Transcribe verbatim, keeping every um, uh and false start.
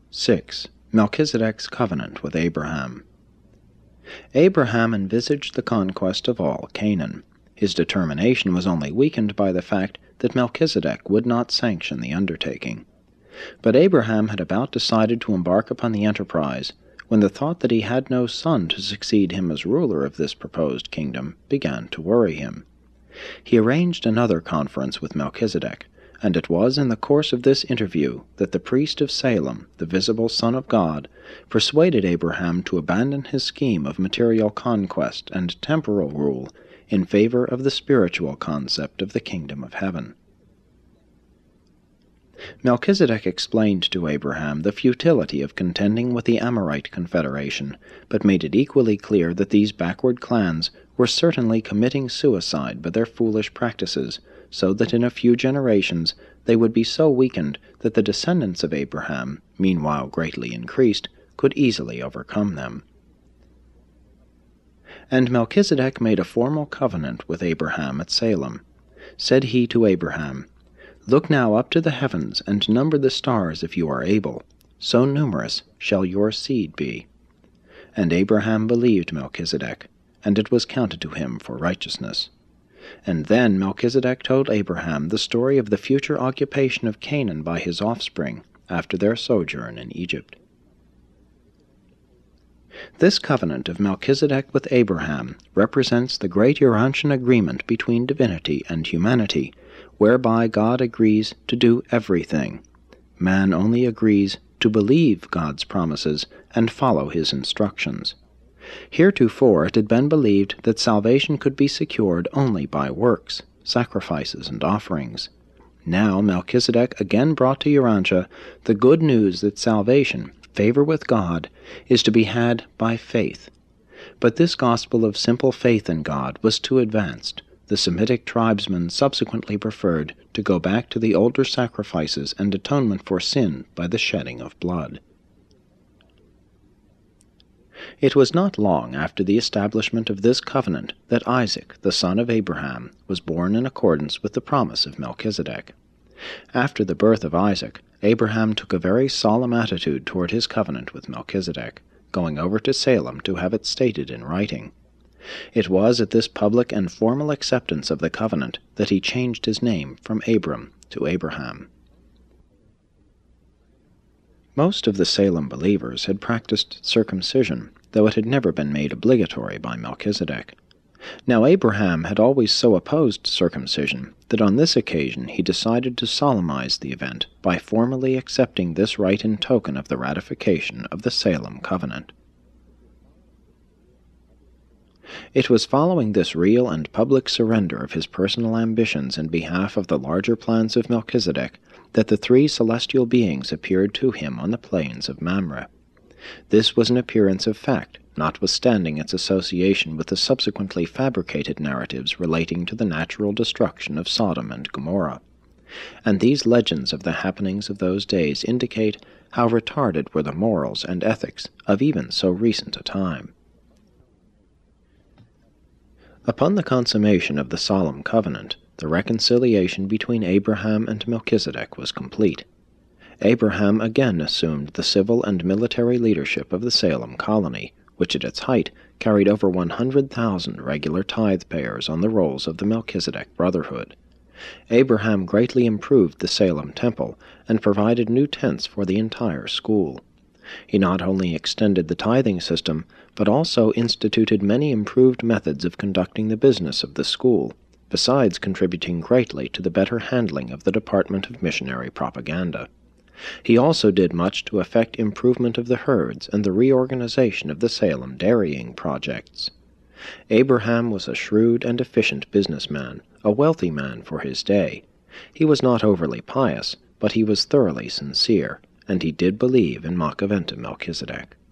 six. Melchizedek's covenant with Abraham. Abraham envisaged the conquest of all Canaan. His determination was only weakened by the fact that Melchizedek would not sanction the undertaking. But Abraham had about decided to embark upon the enterprise, when the thought that he had no son to succeed him as ruler of this proposed kingdom began to worry him. He arranged another conference with Melchizedek, and it was in the course of this interview that the priest of Salem, the visible Son of God, persuaded Abraham to abandon his scheme of material conquest and temporal rule in favor of the spiritual concept of the kingdom of heaven. Melchizedek explained to Abraham the futility of contending with the Amorite confederation, but made it equally clear that these backward clans were certainly committing suicide by their foolish practices, so that in a few generations they would be so weakened that the descendants of Abraham, meanwhile greatly increased, could easily overcome them. And Melchizedek made a formal covenant with Abraham at Salem. Said he to Abraham, "Look now up to the heavens, and number the stars if you are able. So numerous shall your seed be." And Abraham believed Melchizedek, and it was counted to him for righteousness. And then Melchizedek told Abraham the story of the future occupation of Canaan by his offspring after their sojourn in Egypt. This covenant of Melchizedek with Abraham represents the great Urantian agreement between divinity and humanity, whereby God agrees to do everything. Man only agrees to believe God's promises and follow his instructions. Heretofore it had been believed that salvation could be secured only by works, sacrifices, and offerings. Now Melchizedek again brought to Urantia the good news that salvation, favor with God, is to be had by faith. But this gospel of simple faith in God was too advanced. The Semitic tribesmen subsequently preferred to go back to the older sacrifices and atonement for sin by the shedding of blood. It was not long after the establishment of this covenant that Isaac, the son of Abraham, was born in accordance with the promise of Melchizedek. After the birth of Isaac, Abraham took a very solemn attitude toward his covenant with Melchizedek, going over to Salem to have it stated in writing. It was at this public and formal acceptance of the covenant that he changed his name from Abram to Abraham. Most of the Salem believers had practiced circumcision, though it had never been made obligatory by Melchizedek. Now Abraham had always so opposed circumcision that on this occasion he decided to solemnize the event by formally accepting this rite in token of the ratification of the Salem covenant. It was following this real and public surrender of his personal ambitions in behalf of the larger plans of Melchizedek that the three celestial beings appeared to him on the plains of Mamre. This was an appearance of fact, notwithstanding its association with the subsequently fabricated narratives relating to the natural destruction of Sodom and Gomorrah. And these legends of the happenings of those days indicate how retarded were the morals and ethics of even so recent a time. Upon the consummation of the solemn covenant, the reconciliation between Abraham and Melchizedek was complete. Abraham again assumed the civil and military leadership of the Salem colony, which at its height carried over one hundred thousand regular tithe-payers on the rolls of the Melchizedek Brotherhood. Abraham greatly improved the Salem temple and provided new tents for the entire school. He not only extended the tithing system, but also instituted many improved methods of conducting the business of the school, besides contributing greatly to the better handling of the Department of Missionary Propaganda. He also did much to effect improvement of the herds and the reorganization of the Salem dairying projects. Abraham was a shrewd and efficient businessman, a wealthy man for his day. He was not overly pious, but he was thoroughly sincere, and he did believe in Machaventa Melchizedek.